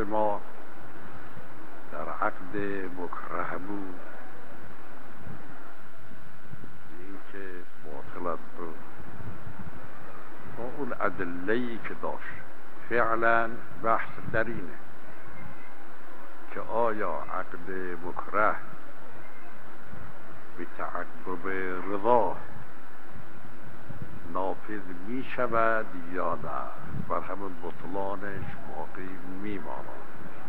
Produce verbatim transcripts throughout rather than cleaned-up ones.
ما در عقد مکره بود، این که باطل است و با اون ادله‌ای که داشت. فعلا بحث در اینه که آیا عقد مکره به تعقب رضا نافذ می شود یا نه، بر همون بطلانش باقی می ماند.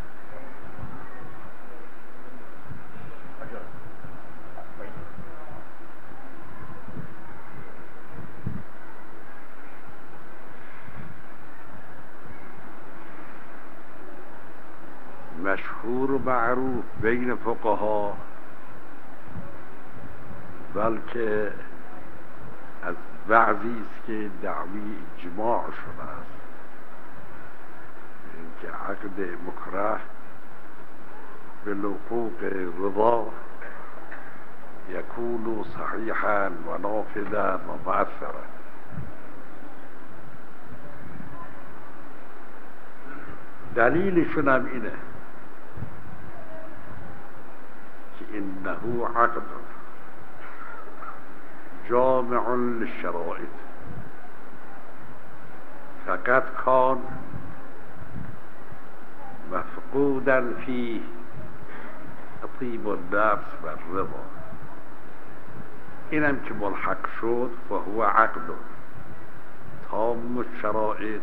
مشهور و معروف بین فقها، بلکه از بعضی است که دعوی اجماع شده است اینکه عقد مکره به لحوق رضا یکون صحیحا و نافذا و مؤثرا. دلیلشون هم اینه که انه عقد جامع للشرائط فقط کان مفقودا فيه طیب النفس و الرضا. اینم که ملحق شد فهو عقد تام الشرائط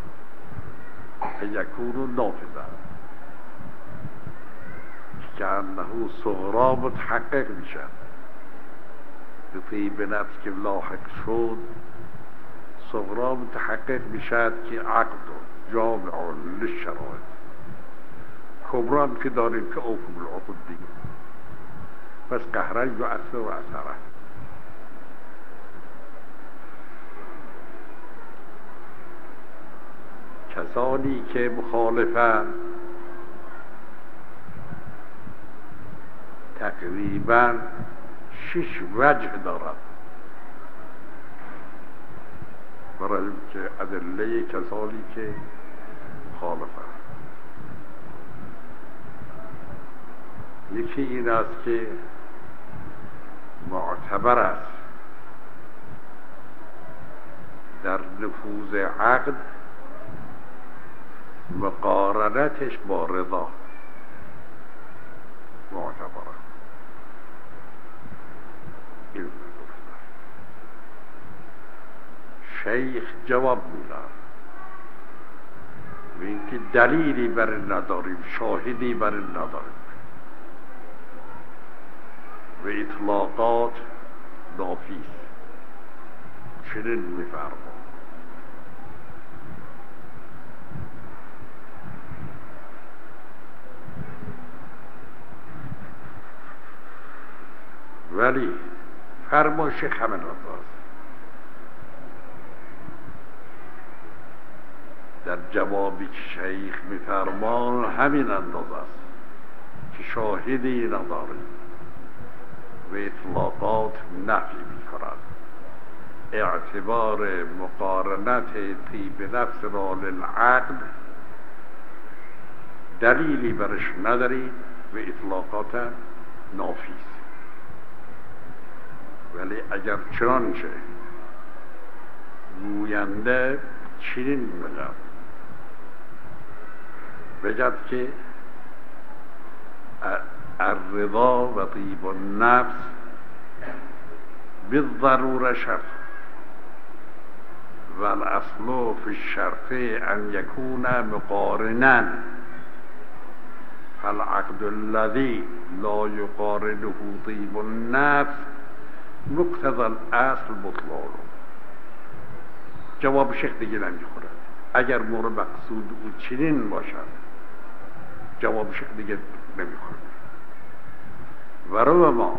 یکون نافذا، که انه صغرا متحقق میشد به طیب نفس که لاحق شد، صغرا متحقق میشد که عقد جامع للشرائط. کبران که داریم که اوفو بالعقود دیگه، پس قهرن یؤثر و اثره. کسانی که مخالفن تقریبا شش وجه دارد برای اینکه ادله کسانی که مخالفن. یکی این است که معتبر است در نفوذ عقد مقارنتش با رضا، معتبر است. این شیخ جواب میدن و اینکه دلیلی بر این نداریم، شاهدی بر این نداریم و اطلاقات نافی است. چنین میفرما ولی فرمایش همین انداز در جوابی که شیخ میفرمان همین انداز است که شاهدی نداریم و اطلاقات نفی می‌کند. اعتبار مقارنت طیب نفس را للعقد دلیلی برش نداریم و اطلاقات نافی است. ولی اگر چنانچه گوینده چنین بگد بگد که الرضا و طیب النفس بالضروره شرط و الاصل فی الشرط ان یکون مقارنا، فالعقد الذي لا یقارنه طیب النفس مقتضى الاصل بطلان. جواب شیخ دیگه نمیخورد. اگر مورد مقصود او چنین باشد جواب شیخ دیگه نمیخورد. و رو ما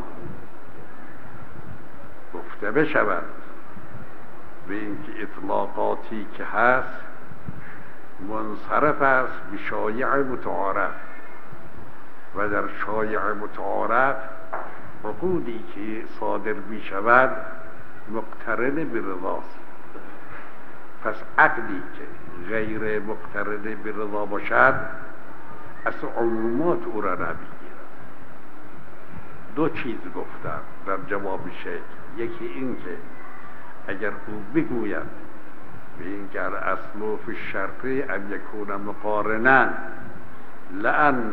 گفته بشود به اینکه اطلاقاتی که هست منصرف است به شایع متعارف و در شایع متعارف عقودی که صادر می شود مقترن به رضاست. پس عقدی که غیر مقترن به رضا باشد اصلا عمومات او را نمیگیرد. دو چیز گفتم در جواب شیخ. یکی این که اگر او بگوید به این که الاصل فی الشرط ان یکون مقارنا لأن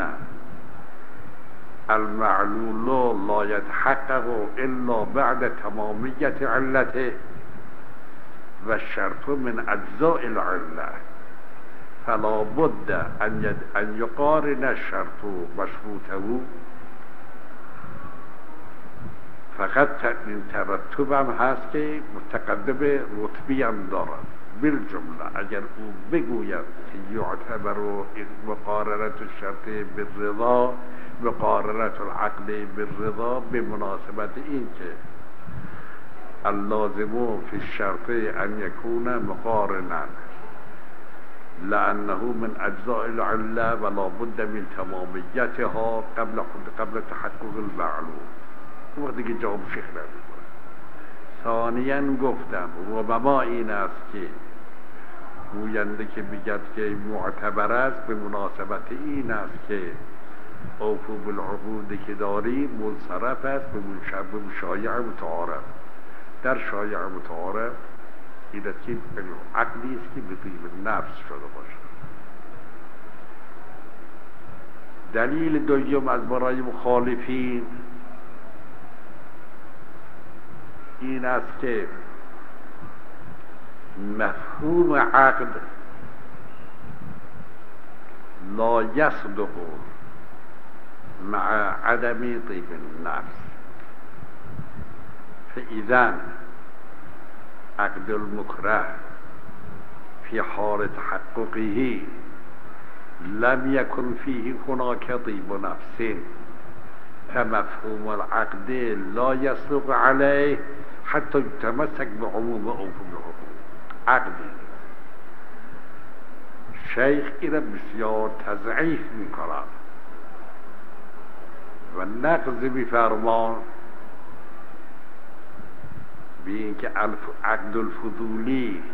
المعلول لا يتحقق الا بعد تمامیت علته و الشرط من اجزاء العله فلا بد ان ان یقارن الشرط مشروطه. فقط این ترتب هم هست که متقدم رتبی هم دارد. بالجمله اگر او بگوید که یعتبر مقارنت الشرط بالرضا مقارنت العقل بالرضا به مناسبت این که اللازم فی الشرط ان یکون مقارنا لانه من اجزاء العله ولا بد من تمامیتها قبل قبل تحقق المعلوم. اون وقتی که جواب شیخ نمی‌کنه. ثانیاً گفتم ربما این است که گوینده که بگد که معتبر است به مناسبت این است که اوفو بالعقود که داری منصرف است به شایع متعارف. در شایع متعارف این است که عقلی است که به طیب نفس شده باشد. دلیل دوم از برای مخالفین این است که مفهوم عقد لا یصدق مع عدم طیب النفس. فاذا عقد المکره في حال تحققه لم يكن فيه هناك طيب نفس فمفهوم العقد لا يصدق عليه حتى يتمسك بعموم اوفو بالعقود. عقدی شیخ این بسیار تضعیف می‌کند و نقض می‌فرماید به اینکه عقد الفضولی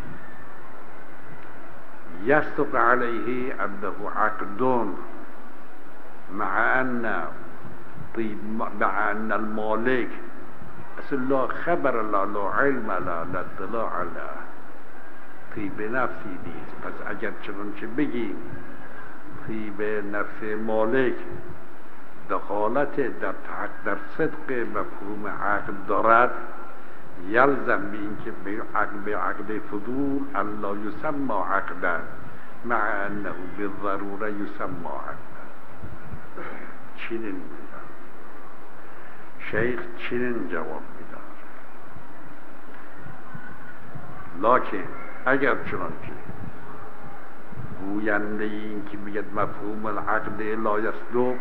يصدق عليه انه عقد مع ان طيب مع ان المالك اصلا لا خبر لا لا علم لا لا اطلاع لا طیب نفسی نیست. پس اگر چنانچه بگیم طیب نفس مالک دخالت در در صدق مفهوم عقل دارد یلزم به اینکه به عقل به عقد فضول الا یسمى عقدا مع انه بالضروره یسمى عقدا. چنین میدن شیخ چنین جواب میدن. لکن اگر چنانچه گوینده این که بگد مفهوم العقد لا یصدق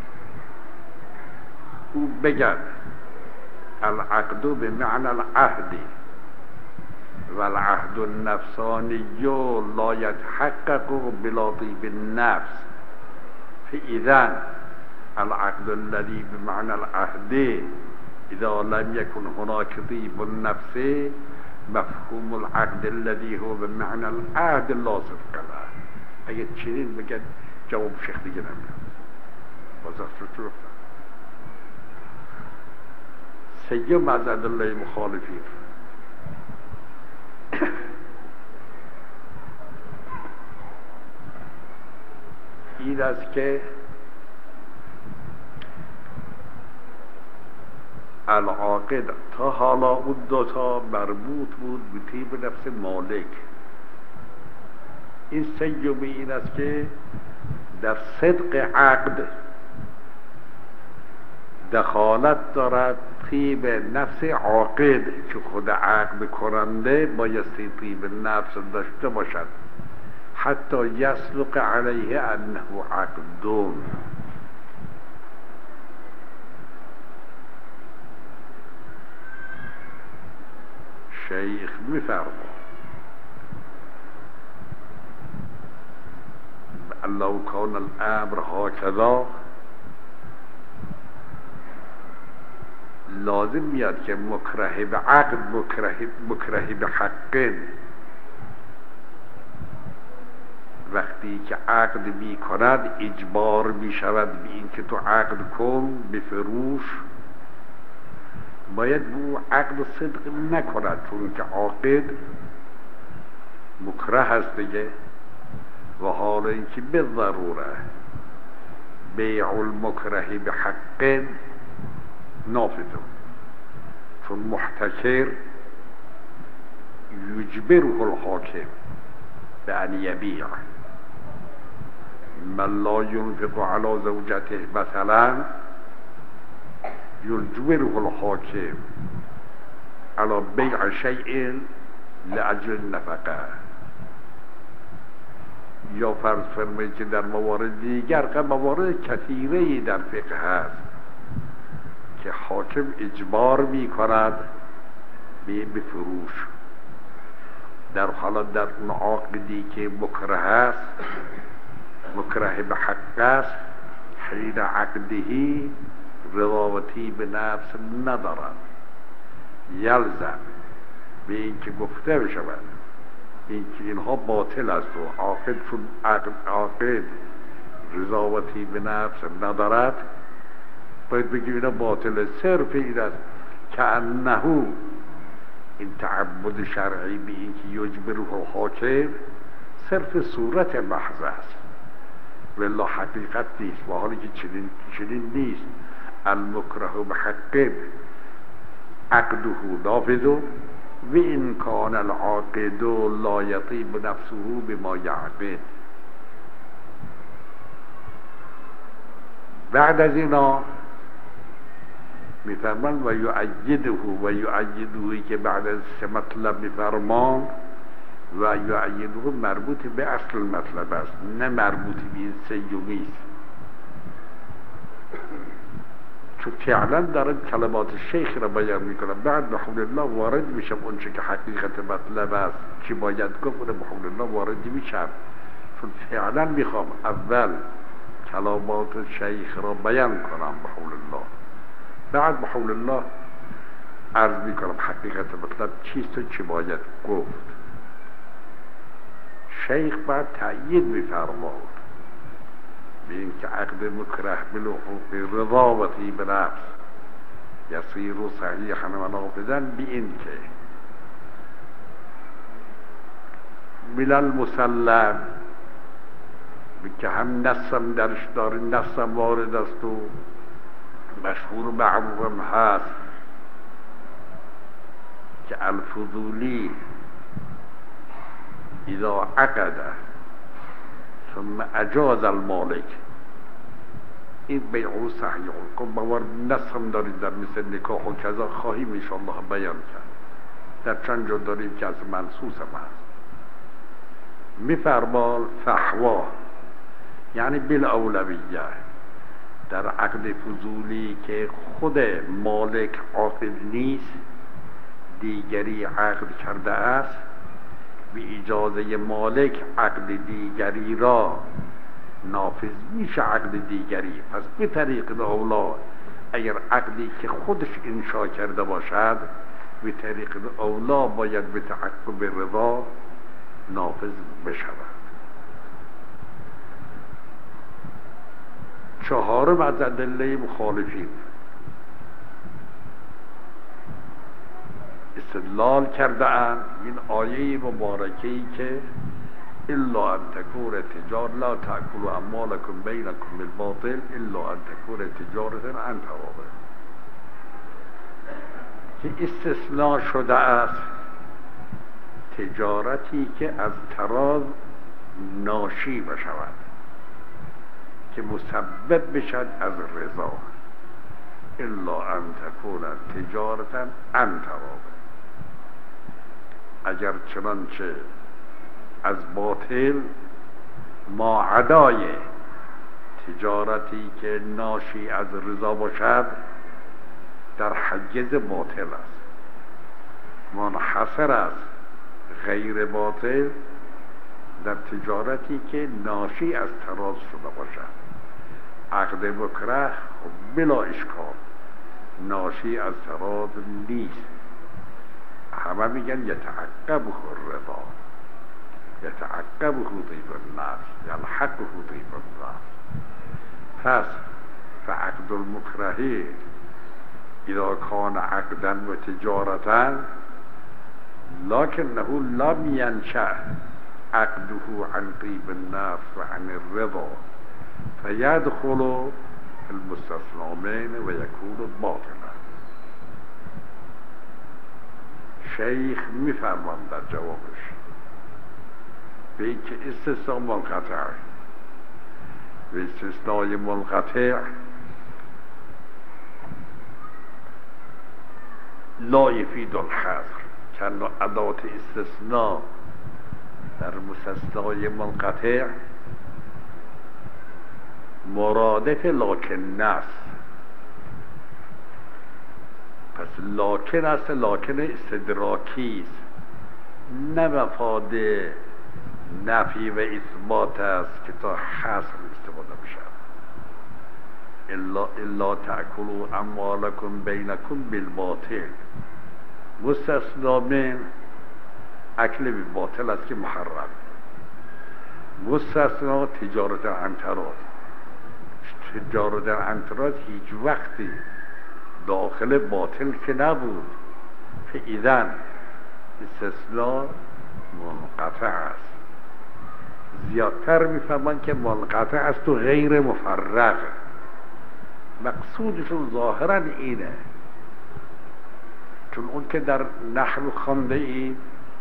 او بگد العقد بمعنى العهد والعهد النفساني لا يتحقق بلا طيب النفس فإذا العقد الذي بمعنى العهد إذا لم يكن هناك طيب النفس مفهوم العقد الذي هو بمعنى العهد لا صدق له. اگه چنین بگد جواب شیخ دیگه نمیاد. وضاحت رو سیم از ادله مخالفین این است که العاقد تا حالا اون دوتا مربوط بود به طیب نفس مالک. این سیومی این است که در صدق عقد دخالت دارد طیب نفس عاقد که خود عقد کننده بایستی طیب نفس داشته باشد حتی یسلق علیه انه عقدون. شیخ میفرماید لو کان الامر هکذا لازم میاد که مکره به عقد مکره, مکره به حق وقتی که عقد می کند اجبار می شود به این که تو عقد کن بفروش، باید او عقد صدق نکند، چون که عاقد مکره هست دیگه. و حالا اینکه به ضروره بیع المکره به حق نافذ، چون محتکر یجبره الحاکم به ان یبیع. من لا ينفق على زوجته مثلا یجبره الحاکم على بیع شیء لاجل النفقه. یا فرض فرمایید که در موارد دیگر، که موارد کثیره‌ای در فقه هست که حاکم اجبار می کند به بفروش، در حالت در اون عقدی که مکره است، مکره به حق است، حین عقدهی رضاوتی به نفس ندارد، یلزم به این که گفته بشود این که اینها باطل است و عاقد چون عقد عاقد رضاوتی به نفس ندارد، باید بگیم اینا باطل. صرف این است که انهو این تعبد شرعی به این که یجبره حاکم صرف صورت محض است، والله حقیقت نیست. و حالی که چنین چنین نیست، المکره به حق عقده نافذ و این کان العاقد لا یطیب نفسه بما یعقد. بعد از اینا میفرمان و یعیده و یعیده که بعد از سه مطلب میفرمان و یعیده مربوط به اصل مطلب است، نه مربوط به این سیومی است. چون فعلا دارن کلمات شیخ را بیان میکنم، بعد به حول الله وارد میشم اون چه که حقیقت مطلب است چی باید گفت، به حول الله وارد میشم. چون فعلا میخوام اول کلمات شیخ را بیان کنم به حول الله، بعد به حول الله عرض میکنم حقیقت مطلب چیست و چی باید گفت. شیخ بعد تأیید میفرماد به این که عقد مکره بلحوق رضاوتی به نفس یصیر و صحیحا و نافذا، به این که من المسلم که هم نصم درش داره، نصم وارد است و مشهور معروفم هست که الفضولی اذا عقد ثم اجاز المالک، این بیعو صحیح کن باور نصم دارید در مثل نکاح و کذا، خواهیم انشاءالله بیان کرد، در چند جا داریم که از منصوص هم هست. میفرمال فحوا یعنی بالاولویه در عقد فضولی که خود مالک عاقد نیست، دیگری عقد کرده است، به اجازه مالک عقد دیگری را نافذ میشه عقد دیگری. پس به طریق اولا اگر عقدی که خودش انشا کرده باشد، به طریق اولا باید به تعقب رضا نافذ بشود. چهارم از ادله مخالفین استدلال کرده اند این آیه مبارکه‌ای که الا ان تکون تجار لا تأکلوا اموالکم بینکم بالباطل الا ان تکون تجارة عن تراض، که استثناء شده است تجارتی که از تراض ناشی بشود، که مسبب بشد از رضا، الا ان تکون تجارة عن تراض. اگر چنانچه از باطل ما عدای تجارتی که ناشی از رضا باشد در حیز باطل است، منحصر است غیر باطل در تجارتی که ناشی از تراض شده باشد. عقد مکره بلا اشکال ناشی از تراض نیست، همه میگن یتعقب الرضا، يتعقبه طيب النفس يلحقه طيب النفس. پس فعقد المكره إذا كان عقدا وتجارة لكنه لم ينشأ عقده عن طيب النفس وعن الرضا فيدخل المستسلمين ويكون باطلا. شیخ میفرمان در جوابش به این که استثناء منقطع و استثناء منقطع لا یفید الحصر، که ادات استثناء در مستثنای منقطع مرادف لکن است. پس لکن است، لکن استدراکی است، نه مفاد نفی و اثبات است که تا حصر استفاده بشد. الا الا تأکلوا اموالکم بینکم بالباطل. مستثنا من اکل بالباطل است که محرم. مستثنا تجارت عنترات. تجارت عنترات هیچ وقتی داخل باطل که نبود، فإذن استثناء منقطع است. زیادتر میفهمن که منقطع است و غیر مفرغ. مقصودشون ظاهرا اینه، چون اون که در نحو خوانده ایم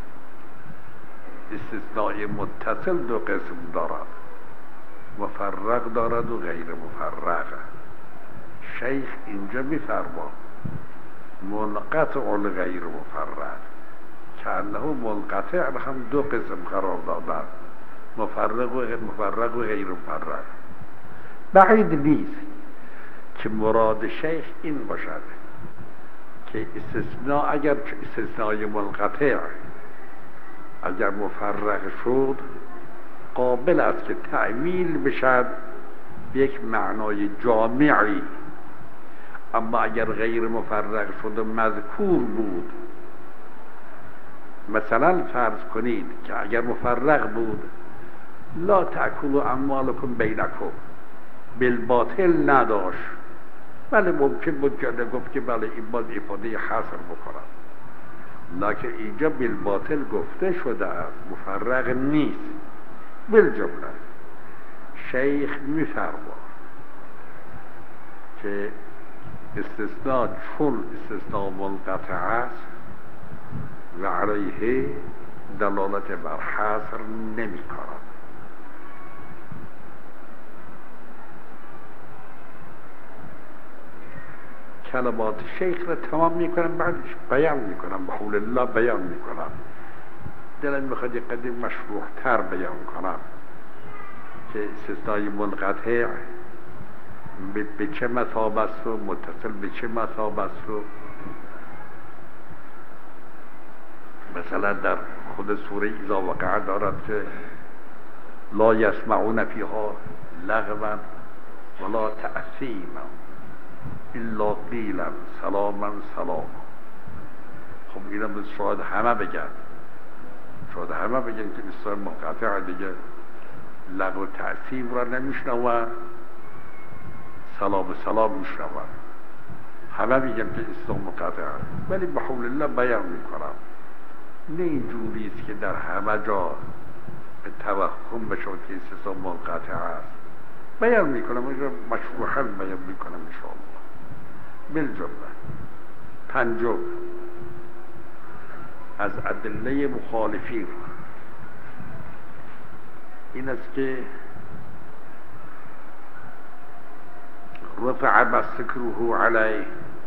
استثناء متصل دو قسم دارد، مفرغ دارد و غیر مفرغ. شیخ اینجا میفرما منقطع غیر مفرغ، که انه منقطع هم دو قسم قرار دادن، مفرغ و غیر مفرغ و غیر مفرغ. بعید نیست که مراد شیخ این باشد که استثناء اگر استثناء منقطع اگر مفرغ شد قابل است که تعمیل بشد به یک معنای جامعی، اما اگر غیر مفرغ شد و مذکور بود، مثلا فرض کنید که اگر مفرغ بود لا تأکلوا اموالکم بینکم، بالباطل نداشت، بله ممکن بود که گفت که بله این باز افاده حصر بکنم، لکن اینجا بالباطل گفته شده است، مفرغ نیست. بالجمله شیخ میفرما که استثناء چون استثناء منقطع است و علیه دلالت بر حصر نمی کند. کلمات شیخ را تمام میکنم، بعدش بیان میکنم، به حول الله بیان میکنم. دلم میخواد یک قدر مشروح تر بیان کنم که استثناء منقطع به چه مثاب است و متصل به چه مثاب است. و مثلا در خود سوره اذا وقع دارد که لا یسمعون فیها لغوا ولا تأثیما الا قیلا سلاما سلاما. خب اینم شاید همه بگن، شاید همه بگن که استثناء منقطع دیگه لغو و تأثیم را نمیشنون، سلام سلام میشنون، همه میگن که استثناء منقطع، ولی به حول الله بیان میکنم نه اینجوری است که در همه جا به توهم بشود که استثناء منقطع است. بیان میکنم، اینجا مشروحا بیان میکنم انشاءالله. بالجمله پنجم از ادله مخالفین این است که رفع مسکروه علیه،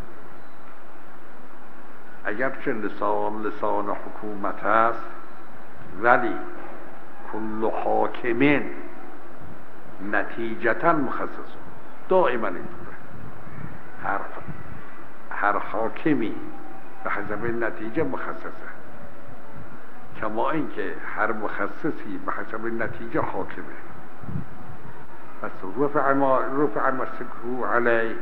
اگرچه لسان لسان حکومت است ولی کل حاکمین نتیجتا مخصص، دائما اینطوره، هر هر حاکمی به حسب نتیجه مخصصه، کما اینکه هر مخصصی به حسب نتیجه حاکمه. پس رفع ما رفع مسکروه علیه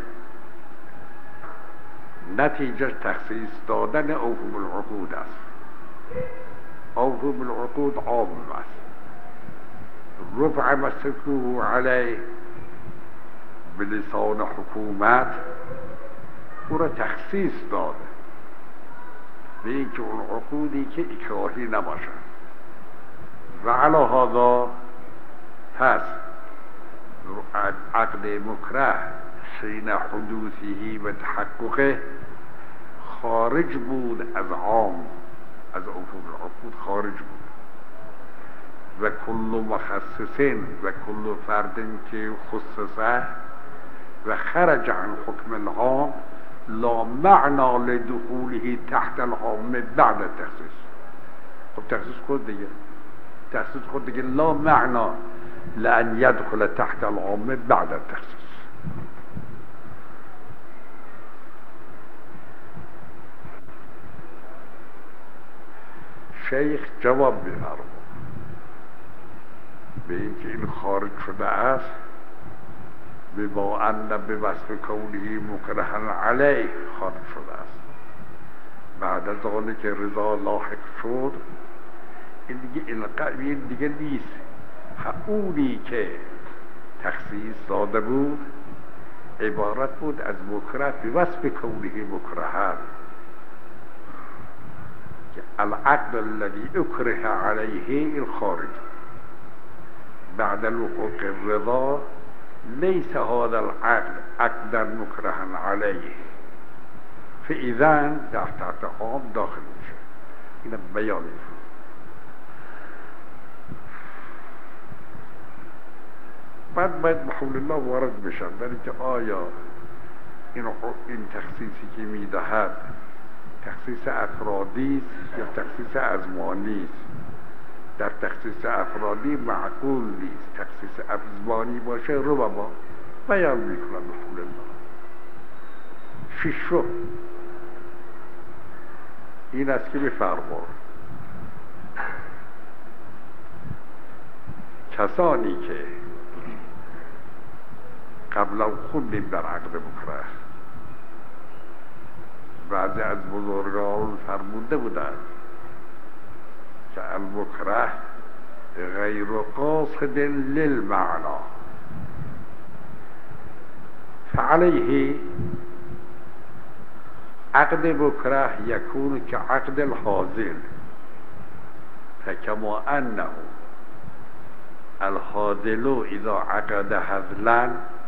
نتیجه تخصیص دادن اوهم العقود است. اوفوا بالعقود عام است. رفع مسکوه علیه به لسان حکومت او را تخصیص داده به اینکه اون عقودی که اکراهی نباشد و علی هذا پس عقد مکره حین حدوثه و تحققه خارج بود از عام، از عفو العقود خارج بود و کل مخصص و کل فرد که خصصه و خرج عن حکم العام لا معنا لدخوله تحت العام بعد التخصیص. خب تخصیص خود دیگه تخصیص خود دیگه لا معنا لأن يدخل تحت العام بعد التخصیص. شیخ جواب می‌فرماید به اینکه این خارج شده است بما ان به وصف کونه مکرها علیه خارج شده است. بعد از آنی که رضا لاحق شد این دیگه این دیگه نیست. اونی که تخصیص داده بود عبارت بود از مکره به وصف کونه مکرها که العقد الذي اکره علیه این خارج بعد الوقوع الرضا ليس هذا العقد عقدا مكرها عليه فإذا تحت عام داخل میشه. این بیانی بعد باید بحول الله وارد بشن در اینکه آیا این این تخصیصی که میدهد تخصیص افرادی است یا تخصیص ازمانی است. در تخصیص افرادی معقول نیست، تخصیص ازمانی باشه رو بابا بیان میکنم بحول الله. ششم این است که بفرمایید کسانی که قبلا خوندیم در عقد مکره بعضی از بزرگان فرموده بودند که المکره غیر قاصد للمعنا فعليه عقد مکره یکون که عقد الحاضر فکما انه الحاضل اذا عقد هزلا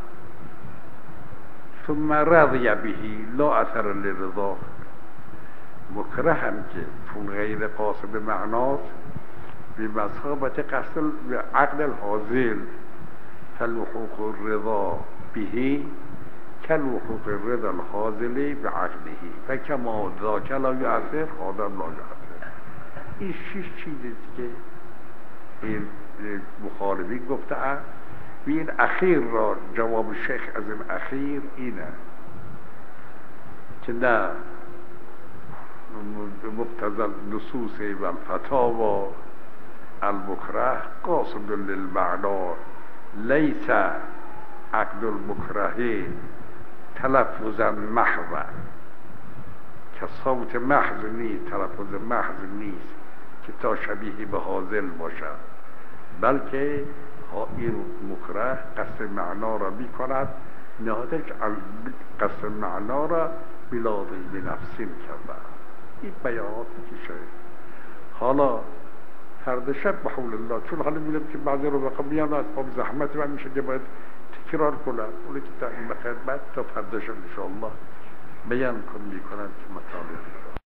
ثم رضی به لا اثر للرضا. مکره هم که چون غیر قاصد معناست بمثابت قصد عقد الحاضر فالوحوق الرضا به كالوحوق الرضا الحاضر بعقده فكما ذاك لا يؤثر آدم لا يؤثر. این شش چیزی که این مخالفین گفته است و این اخیر را جواب شیخ از این اخیر اینه که نه مقتضى النصوص والفتاوى المكره قاصد للمعنى ليس عقد المكره تلفظا محضا که صوت محض نیست، تلفظ محض نیست که تا شبیه به حاضر باشد، بلکه این مکره قصد معنا را می کند نهایتش قصد معنا را بلا ضیب نفسین کرده. این بیاناتی که شد حالا فرد شب بحول الله چون حالا میلم که بعضی رو بقیم میان از خب زحمت من میشه که باید تکرار کنم اونی که تا این بخدمت تا فرد شب انشاءالله بیان کن میکنم که مطالب